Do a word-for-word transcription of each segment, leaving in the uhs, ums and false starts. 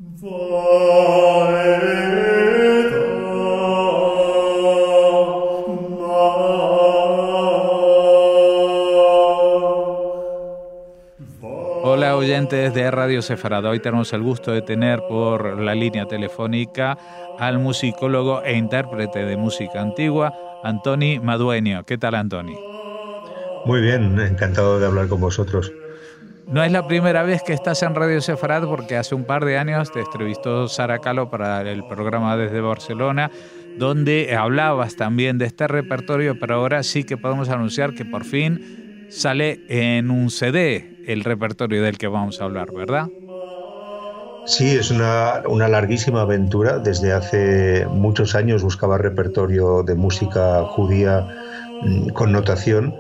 Hola oyentes de Radio Sefarad, hoy tenemos el gusto de tener por la línea telefónica al musicólogo e intérprete de música antigua, Antoni Madueño. ¿Qué tal, Antoni? Muy bien, encantado de hablar con vosotros. No es la primera vez que estás en Radio Sefarad, porque hace un par de años te entrevistó Sara Calo para el programa Desde Barcelona, donde hablabas también de este repertorio, pero ahora sí que podemos anunciar que por fin sale en un C D el repertorio del que vamos a hablar, ¿verdad? Sí, es una, una larguísima aventura. Desde hace muchos años buscaba repertorio de música judía mmm, con notación.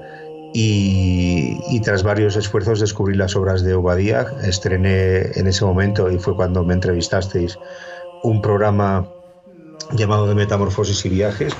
Y, y tras varios esfuerzos descubrí las obras de Obadiah. Estrené en ese momento, y fue cuando me entrevistasteis, un programa llamado de Metamorfosis y Viajes,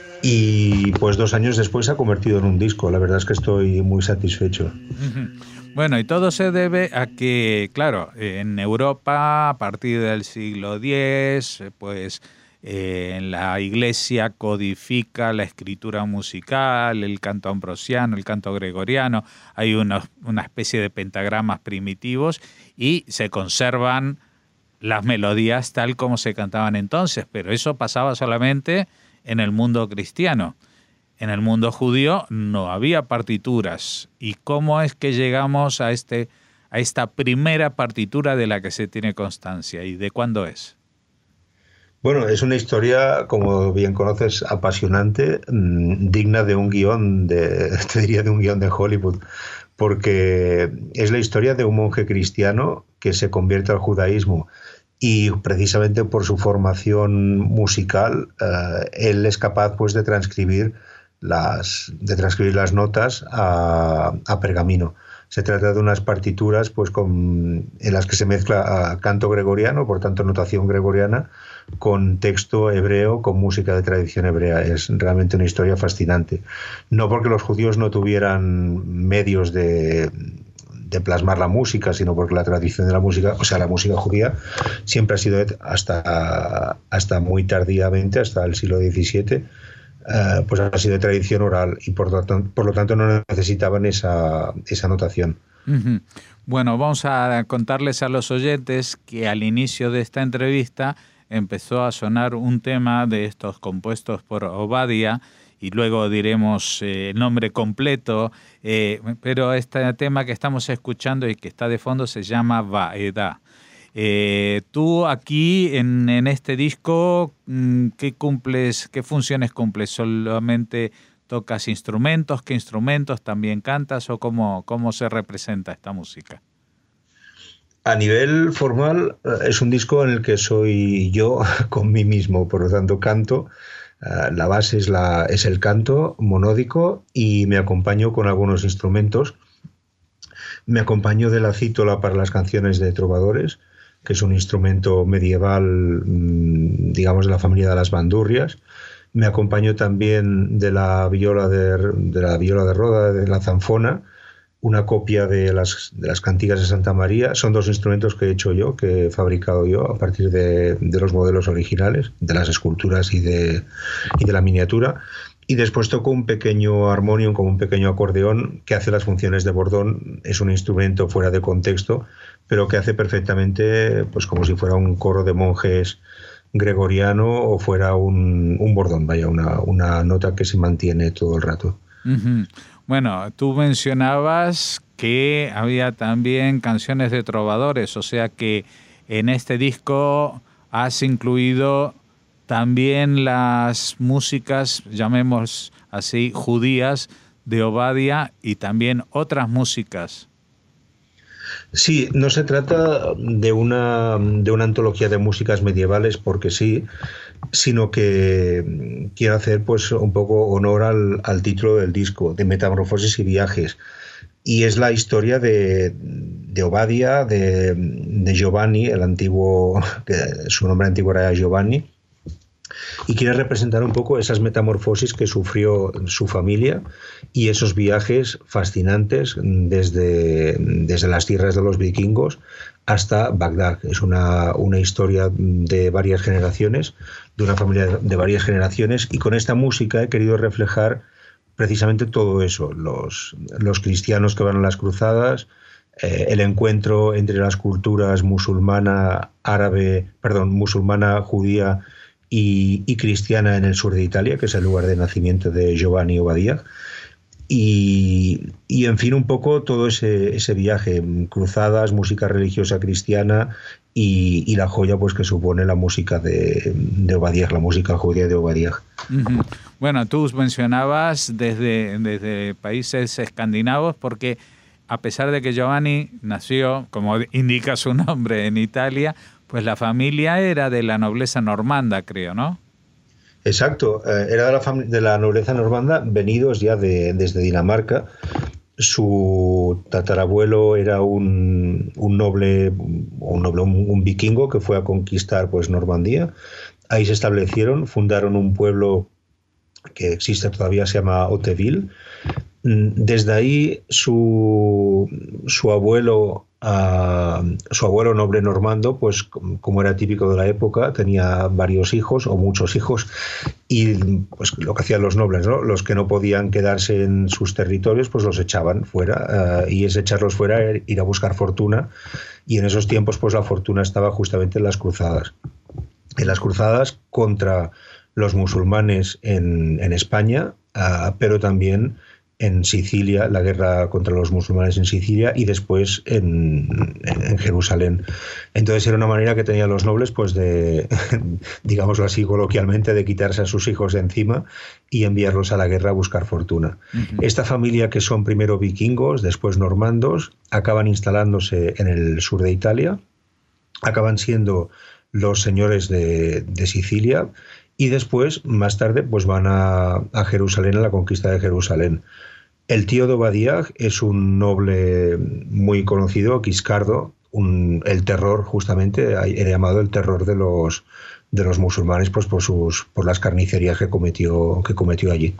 y pues dos años después se ha convertido en un disco. La verdad es que estoy muy satisfecho. Bueno, y todo se debe a que, claro, en Europa a partir del siglo diez, pues Eh, la Iglesia codifica la escritura musical, el canto ambrosiano, el canto gregoriano, hay unos, una especie de pentagramas primitivos y se conservan las melodías tal como se cantaban entonces, pero eso pasaba solamente en el mundo cristiano. En el mundo judío no había partituras. ¿Y cómo es que llegamos a, este, a esta primera partitura de la que se tiene constancia? ¿Y de cuándo es? Bueno, es una historia, como bien conoces, apasionante, mmm, digna de un guión, de, te diría de un guión de Hollywood, porque es la historia de un monje cristiano que se convierte al judaísmo y precisamente por su formación musical, eh, él es capaz pues de transcribir las, de transcribir las notas a, a pergamino. Se trata de unas partituras pues, con, en las que se mezcla canto gregoriano, por tanto notación gregoriana, con texto hebreo, con música de tradición hebrea. Es realmente una historia fascinante. No porque los judíos no tuvieran medios de, de plasmar la música, sino porque la tradición de la música, o sea, la música judía, siempre ha sido hasta, hasta muy tardíamente, hasta el siglo diecisiete, Uh, pues ha sido de tradición oral y por lo tanto, por lo tanto no necesitaban esa, esa notación. Uh-huh. Bueno, vamos a contarles a los oyentes que al inicio de esta entrevista empezó a sonar un tema de estos compuestos por Obadiah y luego diremos eh, el nombre completo, eh, pero este tema que estamos escuchando y que está de fondo se llama Vaedah. Eh, tú aquí en, en este disco, ¿qué cumples, qué funciones cumples? ¿Solamente tocas instrumentos? ¿Qué instrumentos también cantas? ¿O cómo, cómo se representa esta música? A nivel formal es un disco en el que soy yo con mí mismo, por lo tanto canto. La base es, la, es el canto monódico y me acompaño con algunos instrumentos. Me acompaño de la cítola para las canciones de trovadores, que es un instrumento medieval, digamos, de la familia de las bandurrias. Me acompaño también de la viola de, de la viola de roda, de la zanfona, una copia de las, de las cantigas de Santa María. Son dos instrumentos que he hecho yo, que he fabricado yo a partir de, de los modelos originales, de las esculturas y de, y de la miniatura. Y después toco un pequeño armonium, como un pequeño acordeón, que hace las funciones de bordón. Es un instrumento fuera de contexto, pero que hace perfectamente pues como si fuera un coro de monjes gregoriano o fuera un, un bordón, vaya, una, una nota que se mantiene todo el rato. Uh-huh. Bueno, tú mencionabas que había también canciones de trovadores, o sea que en este disco has incluido también las músicas, llamemos así, judías de Obadiah y también otras músicas. Sí, no se trata de una, de una antología de músicas medievales porque sí, sino que quiero hacer pues un poco honor al, al título del disco, de Metamorfosis y Viajes. Y es la historia de, de Obadiah, de, de Giovanni, el antiguo, que su nombre antiguo era Giovanni, y quiere representar un poco esas metamorfosis que sufrió su familia y esos viajes fascinantes desde, desde las tierras de los vikingos hasta Bagdad. Es una, una historia de varias generaciones, de una familia de varias generaciones, y con esta música he querido reflejar precisamente todo eso, los, los cristianos que van a las cruzadas, eh, el encuentro entre las culturas musulmana, árabe, perdón, musulmana, judía y, y cristiana en el sur de Italia, que es el lugar de nacimiento de Giovanni Obadiah. Y, y en fin, un poco todo ese, ese viaje, cruzadas, música religiosa cristiana y, y la joya pues que supone la música de, de Obadiah, la música judía de Obadiah. Uh-huh. Bueno, tú mencionabas desde, desde países escandinavos, porque a pesar de que Giovanni nació, como indica su nombre, en Italia, pues la familia era de la nobleza normanda, creo, ¿no? Exacto, era de la, de la nobleza normanda, venidos ya de, desde Dinamarca. Su tatarabuelo era un, un noble, un, noble un, un vikingo que fue a conquistar pues Normandía. Ahí se establecieron, fundaron un pueblo que existe todavía, se llama Hauteville. Desde ahí su, su abuelo Uh, su abuelo noble normando, pues como era típico de la época, tenía varios hijos o muchos hijos, y pues lo que hacían los nobles, ¿no? Los que no podían quedarse en sus territorios, pues los echaban fuera, uh, y ese echarlos fuera era ir a buscar fortuna, y en esos tiempos pues la fortuna estaba justamente en las cruzadas, en las cruzadas contra los musulmanes en, en España, uh, pero también en Sicilia, la guerra contra los musulmanes en Sicilia, y después en, en, en Jerusalén. Entonces era una manera que tenían los nobles pues de, digámoslo así coloquialmente, de quitarse a sus hijos de encima y enviarlos a la guerra a buscar fortuna. Uh-huh. Esta familia, que son primero vikingos, después normandos, acaban instalándose en el sur de Italia, acaban siendo los señores de, de Sicilia, y después, más tarde, pues van a, a Jerusalén, a la conquista de Jerusalén. El tío de Obadiah es un noble muy conocido, Guiscardo, un, el terror, justamente, era llamado el terror de los, de los musulmanes, pues por, sus, por las carnicerías que cometió, que cometió allí.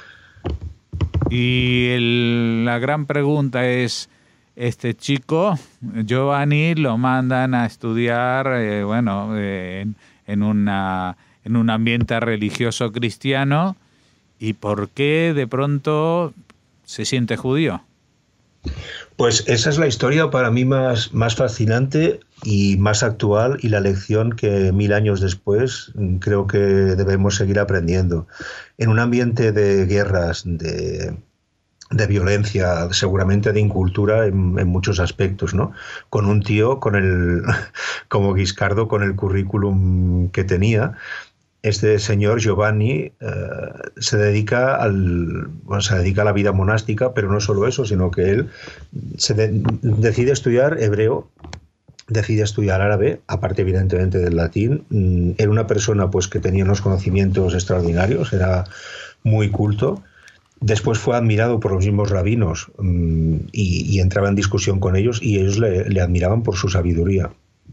Y el, la gran pregunta es, este chico, Giovanni, lo mandan a estudiar, eh, bueno, eh, en, en una... en un ambiente religioso cristiano, ¿y por qué de pronto se siente judío? Pues esa es la historia para mí más, más fascinante y más actual, y la lección que mil años después creo que debemos seguir aprendiendo. En un ambiente de guerras, de, de violencia, seguramente de incultura en, en muchos aspectos, ¿no? Con un tío, con el, como Guiscardo, con el currículum que tenía. Este señor Giovanni eh, se dedica al, bueno, se dedica a la vida monástica, pero no solo eso, sino que él se de, decide estudiar hebreo, decide estudiar árabe, aparte evidentemente del latín. Era una persona pues que tenía unos conocimientos extraordinarios, era muy culto. Después fue admirado por los mismos rabinos um, y, y entraba en discusión con ellos, y ellos le, le admiraban por su sabiduría.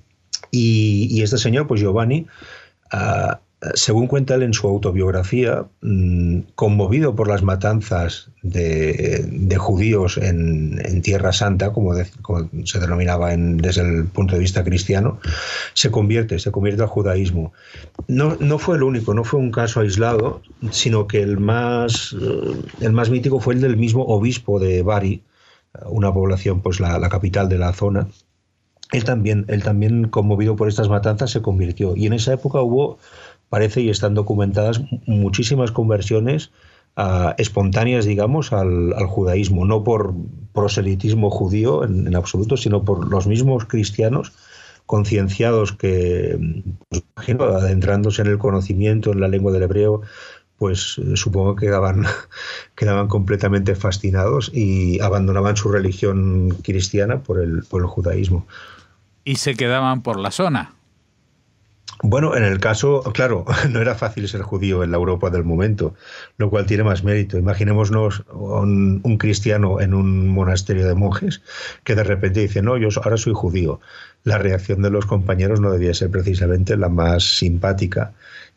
Y, y este señor, pues Giovanni, uh, según cuenta él en su autobiografía, conmovido por las matanzas de, de judíos en, en Tierra Santa, como, de, como se denominaba en, desde el punto de vista cristiano, se convierte, se convierte al judaísmo. No, no fue el único, no fue un caso aislado, sino que el más, el más mítico fue el del mismo obispo de Bari, una población, pues la, la capital de la zona. Él también, él también, conmovido por estas matanzas, se convirtió. Y en esa época hubo, parece, y están documentadas, muchísimas conversiones uh, espontáneas, digamos, al, al judaísmo, no por proselitismo judío en, en absoluto, sino por los mismos cristianos concienciados que, pues, imagino, adentrándose en el conocimiento, en la lengua del hebreo, pues eh, supongo que quedaban, quedaban completamente fascinados y abandonaban su religión cristiana por el, por el judaísmo. ¿Y se quedaban por la zona? Bueno, en el caso, claro, no era fácil ser judío en la Europa del momento, lo cual tiene más mérito. Imaginémonos un, un cristiano en un monasterio de monjes que de repente dice, no, yo ahora soy judío. La reacción de los compañeros no debía ser precisamente la más simpática.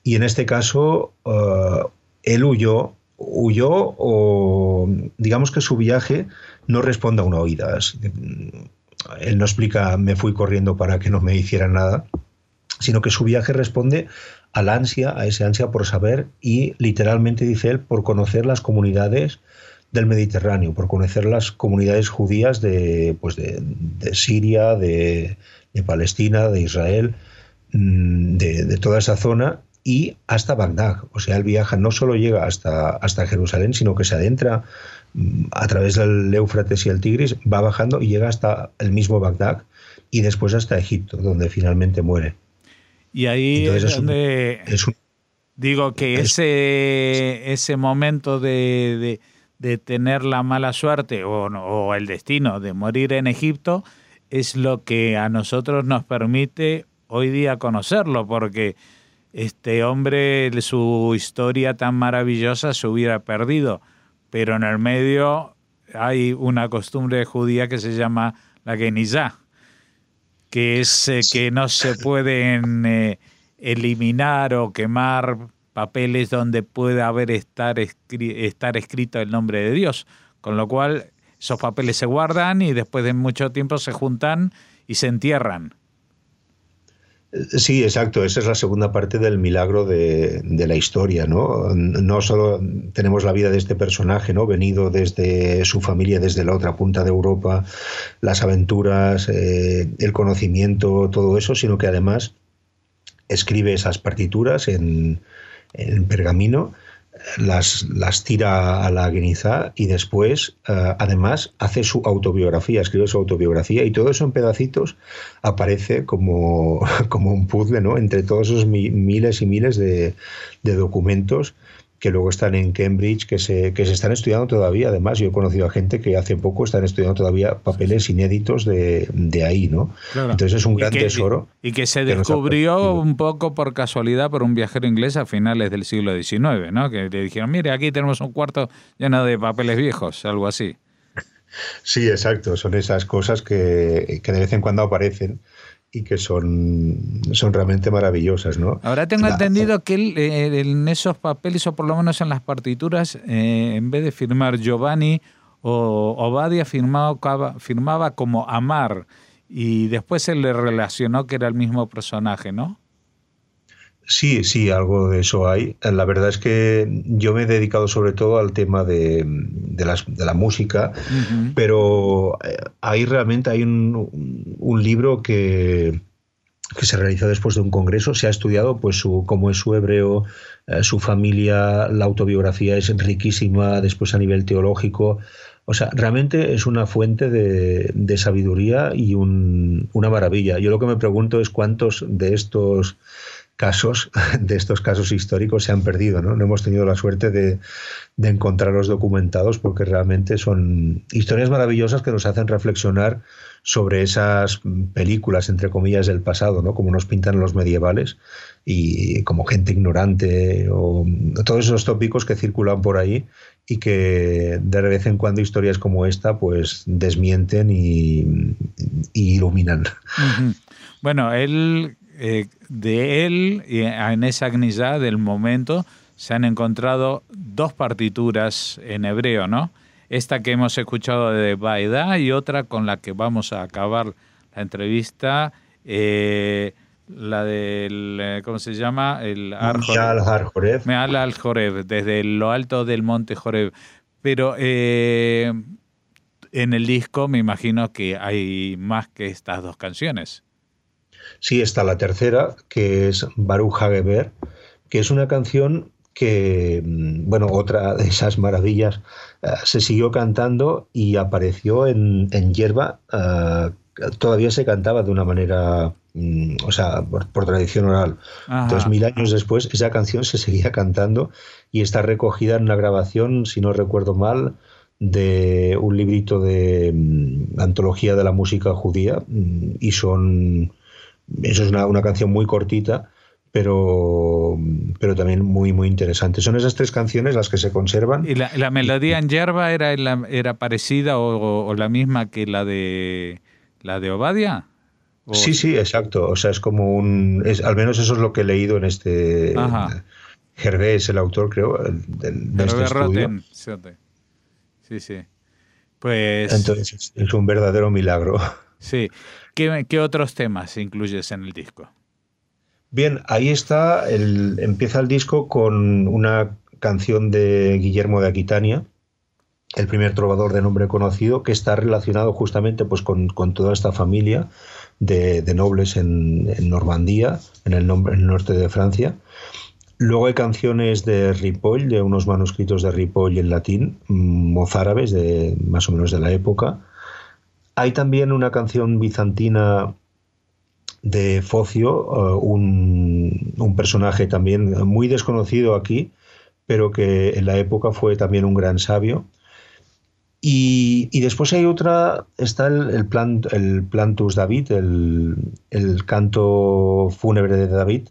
y en este caso uh, él huyó, huyó o digamos que su viaje no responde a una oída. Él no explica me fui corriendo para que no me hicieran nada, sino que su viaje responde a la ansia, a ese ansia por saber y literalmente, dice él, por conocer las comunidades del Mediterráneo, por conocer las comunidades judías de, pues de, de Siria, de, de Palestina, de Israel, de, de toda esa zona y hasta Bagdad. O sea, él viaja, no solo llega hasta, hasta Jerusalén, sino que se adentra a través del Éufrates y el Tigris, va bajando y llega hasta el mismo Bagdad y después hasta Egipto, donde finalmente muere. Y ahí Entonces, es donde es un, es un, digo que es, ese, ese momento de, de, de tener la mala suerte o, o el destino de morir en Egipto es lo que a nosotros nos permite hoy día conocerlo, porque este hombre, su historia tan maravillosa se hubiera perdido, pero en el medio hay una costumbre judía que se llama la Genizá, que es eh, que no se pueden eh, eliminar o quemar papeles donde pueda haber estar, escri- estar escrito el nombre de Dios, con lo cual esos papeles se guardan y después de mucho tiempo se juntan y se entierran. Sí, exacto. Esa es la segunda parte del milagro de, de la historia, ¿no? No solo tenemos la vida de este personaje, ¿no? Venido desde su familia, desde la otra punta de Europa, las aventuras, eh, el conocimiento, todo eso, sino que además escribe esas partituras en, en pergamino, las, las tira a la Genizá y después, uh, además, hace su autobiografía, escribe su autobiografía y todo eso en pedacitos aparece como, como un puzzle, ¿no? Entre todos esos mi, miles y miles de, de documentos que luego están en Cambridge, que se, que se están estudiando todavía. Además, yo he conocido a gente que hace poco están estudiando todavía papeles inéditos de, de ahí, ¿no? Claro. Entonces es un y gran que, tesoro. Y que se que descubrió un poco por casualidad por un viajero inglés a finales del siglo diecinueve, ¿no? Que le dijeron, mire, aquí tenemos un cuarto lleno de papeles viejos, algo así. Sí, exacto. Son esas cosas que, que de vez en cuando aparecen y que son, son realmente maravillosas, ¿no? Ahora tengo la, entendido que él, eh, en esos papeles, o por lo menos en las partituras, eh, en vez de firmar Giovanni o Obadia, firmaba, firmaba como Amar, y después se le relacionó que era el mismo personaje, ¿no? Sí, sí, algo de eso hay. La verdad es que yo me he dedicado sobre todo al tema de, de, las, de la música, uh-huh. pero ahí realmente hay un, un libro que, que se realizó después de un congreso. Se ha estudiado pues su, cómo es su hebreo, eh, su familia, la autobiografía es riquísima, después a nivel teológico. O sea, realmente es una fuente de, de sabiduría y un, una maravilla. Yo lo que me pregunto es cuántos de estos casos, de estos casos históricos se han perdido, ¿no? No hemos tenido la suerte de, de encontrarlos documentados porque realmente son historias maravillosas que nos hacen reflexionar sobre esas películas, entre comillas, del pasado, ¿no? Como nos pintan los medievales y como gente ignorante o todos esos tópicos que circulan por ahí y que de vez en cuando historias como esta pues desmienten y, y iluminan. Uh-huh. Bueno, él... Eh, de él, en esa Genizá del momento, se han encontrado dos partituras en hebreo, ¿no? Esta que hemos escuchado de Baidá y otra con la que vamos a acabar la entrevista, eh, la del, ¿cómo se llama? El Al-Horeb. Me'al al-Horeb, desde lo alto del monte Horeb. Pero eh, en el disco me imagino que hay más que estas dos canciones. Sí, está la tercera, que es Baruch HaGeber, que es una canción que, bueno, otra de esas maravillas, uh, se siguió cantando y apareció en, en Yerba. Uh, todavía se cantaba de una manera, um, o sea, por, por tradición oral. Ajá. Entonces, mil años después, esa canción se seguía cantando y está recogida en una grabación, si no recuerdo mal, de un librito de um, antología de la música judía, um, y son... Eso es una, una canción muy cortita, pero, pero también muy, muy interesante. Son esas tres canciones las que se conservan. ¿Y la, la melodía en Yerba era, era parecida o, o, o la misma que la de la de Obadia? O... Sí, sí, exacto. O sea, es como un... Es, al menos eso es lo que he leído en este... Ajá. Gervais, el autor, creo, de, de este Hervé estudio. Roten, sí, sí. Pues Entonces es, es un verdadero milagro. sí. ¿Qué, qué otros temas incluyes en el disco? Bien, ahí está, el, empieza el disco con una canción de Guillermo de Aquitania, el primer trovador de nombre conocido, que está relacionado justamente pues, con, con toda esta familia de, de nobles en, en Normandía, en el, nombre, en el norte de Francia. Luego hay canciones de Ripoll, de unos manuscritos de Ripoll en latín, mozárabes, de, más o menos de la época. Hay también una canción bizantina de Focio, uh, un, un personaje también muy desconocido aquí, pero que en la época fue también un gran sabio. Y, y después hay otra, está el, el, plan, el Plantus David, el, el canto fúnebre de David,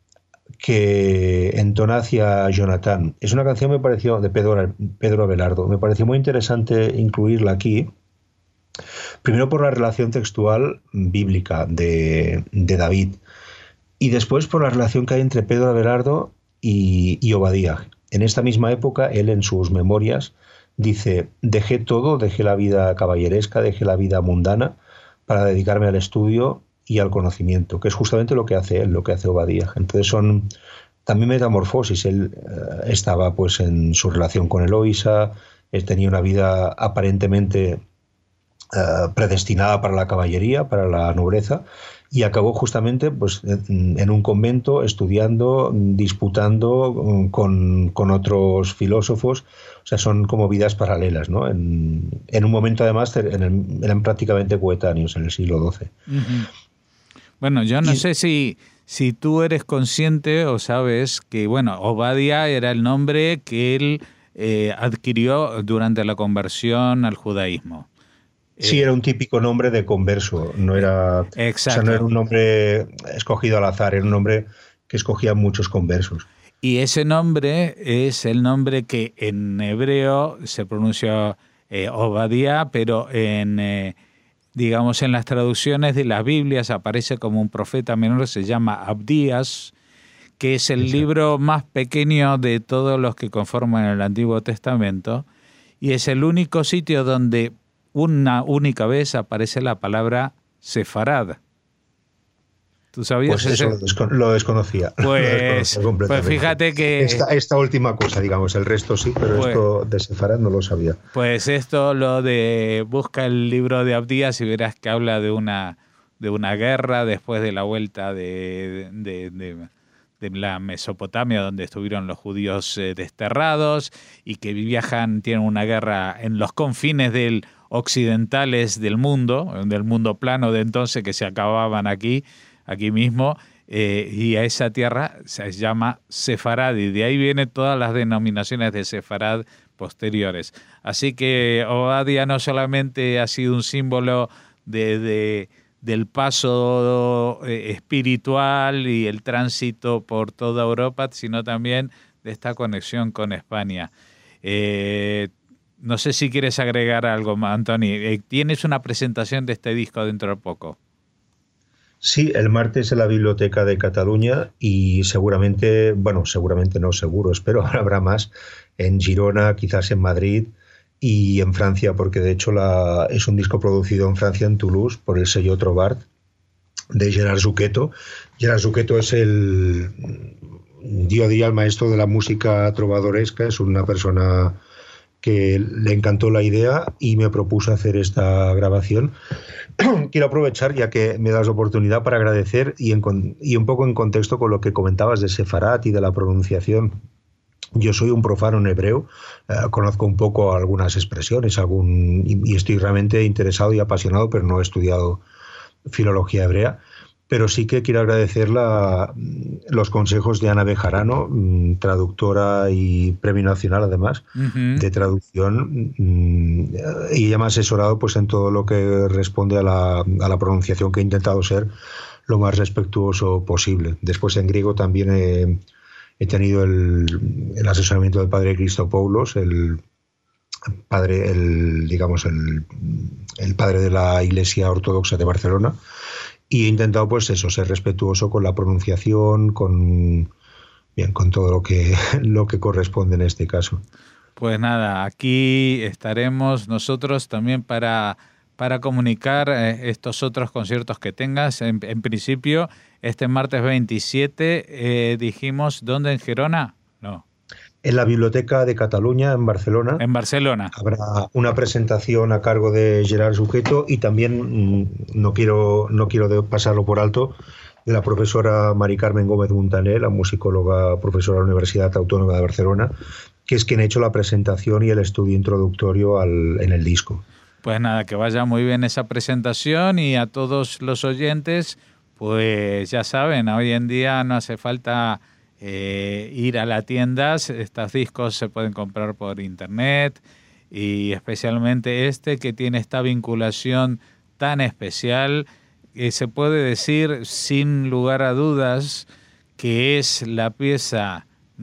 que entona hacia Jonathan. Es una canción, me pareció, de Pedro, Pedro Abelardo. Me pareció muy interesante incluirla aquí. Primero por la relación textual bíblica de, de David y después por la relación que hay entre Pedro Abelardo y, y Obadías. En esta misma época, él en sus memorias dice: dejé todo, dejé la vida caballeresca, dejé la vida mundana para dedicarme al estudio y al conocimiento, que es justamente lo que hace él, lo que hace Obadías. Entonces son también metamorfosis. Él eh, estaba pues en su relación con Eloísa, él tenía una vida aparentemente Uh, predestinada para la caballería, para la nobleza, y acabó justamente pues, en, en un convento estudiando, disputando um, con, con otros filósofos. O sea, son como vidas paralelas, ¿no? En, en un momento además en el, eran prácticamente coetáneos en el siglo doce. Uh-huh. Bueno, yo no y... sé si, si tú eres consciente o sabes que, bueno, Obadiah era el nombre que él eh, adquirió durante la conversión al judaísmo. Sí, era un típico nombre de converso, no era, Exacto. O sea, no era un nombre escogido al azar, era un nombre que escogían muchos conversos. Y ese nombre es el nombre que en hebreo se pronuncia eh, Obadiah, pero en, eh, digamos, en las traducciones de las Biblias aparece como un profeta menor, se llama Abdías, que es el Exacto. libro más pequeño de todos los que conforman el Antiguo Testamento, y es el único sitio donde una única vez aparece la palabra sefarad. ¿Tú sabías? Pues eso lo, descon- lo desconocía. Pues, lo desconocía pues fíjate que... Esta, esta última cosa, digamos, el resto sí, pero pues, esto de sefarad no lo sabía. Pues esto, lo de... Busca el libro de Abdías y verás que habla de una, de una guerra después de la vuelta de... de, de de la Mesopotamia, donde estuvieron los judíos eh, desterrados y que viajan, tienen una guerra en los confines del occidentales del mundo, del mundo plano de entonces, que se acababan aquí, aquí mismo, eh, y a esa tierra se llama Sefarad, y de ahí vienen todas las denominaciones de Sefarad posteriores. Así que Obadiah no solamente ha sido un símbolo de... de del paso eh, espiritual y el tránsito por toda Europa, sino también de esta conexión con España. Eh, no sé si quieres agregar algo más, Antoni. Eh, tienes una presentación de este disco dentro de poco. Sí, el martes en la Biblioteca de Cataluña y seguramente, bueno, seguramente no, seguro, espero habrá más en Girona, quizás en Madrid y en Francia, porque de hecho la, es un disco producido en Francia, en Toulouse, por el sello Trovart de Gerard Zucchetto. Gerard Zucchetto es el día a día el maestro de la música trovadoresca, es una persona que le encantó la idea y me propuso hacer esta grabación. Quiero aprovechar, ya que me das la oportunidad, para agradecer y, en, y un poco en contexto con lo que comentabas de Sefarad y de la pronunciación. Yo soy un profano en hebreo, eh, conozco un poco algunas expresiones algún, y, y estoy realmente interesado y apasionado, pero no he estudiado filología hebrea. Pero sí que quiero agradecer la, los consejos de Ana Bejarano, traductora y premio nacional además, uh-huh. de traducción, y ella me ha asesorado pues, en todo lo que responde a la, a la pronunciación, que he intentado ser lo más respetuoso posible. Después en griego también he, he tenido el, el asesoramiento del padre Christopoulos, el padre, el, digamos, el, el padre de la Iglesia Ortodoxa de Barcelona. y he intentado, pues eso, ser respetuoso con la pronunciación, con, bien, con todo lo que, lo que corresponde en este caso. Pues nada, aquí estaremos nosotros también para, para comunicar eh, estos otros conciertos que tengas. En, en principio, este martes veintisiete, eh, dijimos, ¿dónde? ¿En Gerona? No. En la Biblioteca de Cataluña, en Barcelona. En Barcelona. Habrá una presentación a cargo de Gerard Sujeto y también, mmm, no quiero, no quiero pasarlo por alto, de la profesora Mari Carmen Gómez Montaner, la musicóloga profesora de la Universidad Autónoma de Barcelona, que es quien ha hecho la presentación y el estudio introductorio al, en el disco. Pues nada, que vaya muy bien esa presentación, y a todos los oyentes, pues ya saben, hoy en día no hace falta eh, ir a la tienda, estos discos se pueden comprar por internet, y especialmente este que tiene esta vinculación tan especial, que se puede decir sin lugar a dudas que es la pieza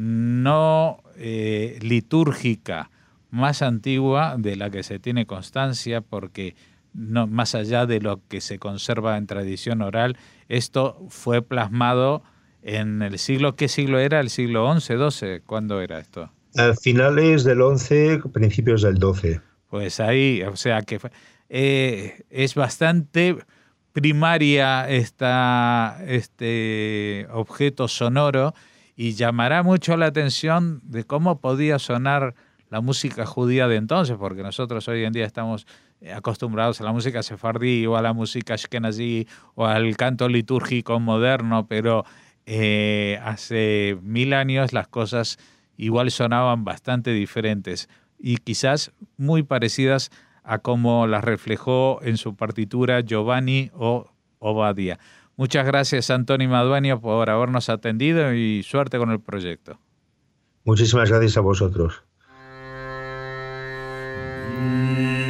no eh, litúrgica más antigua de la que se tiene constancia, porque no, más allá de lo que se conserva en tradición oral, esto fue plasmado en el siglo, ¿qué siglo era? ¿El siglo once, doce? ¿Cuándo era esto? A finales del once, principios del doce. Pues ahí, o sea que eh, es bastante primaria esta, este objeto sonoro, y llamará mucho la atención de cómo podía sonar la música judía de entonces, porque nosotros hoy en día estamos acostumbrados a la música sefardí o a la música ashkenazí o al canto litúrgico moderno, pero eh, hace mil años las cosas igual sonaban bastante diferentes y quizás muy parecidas a cómo las reflejó en su partitura Giovanni o Obadia. Muchas gracias, Antoni Madueño, por habernos atendido, y suerte con el proyecto. Muchísimas gracias a vosotros. Mm.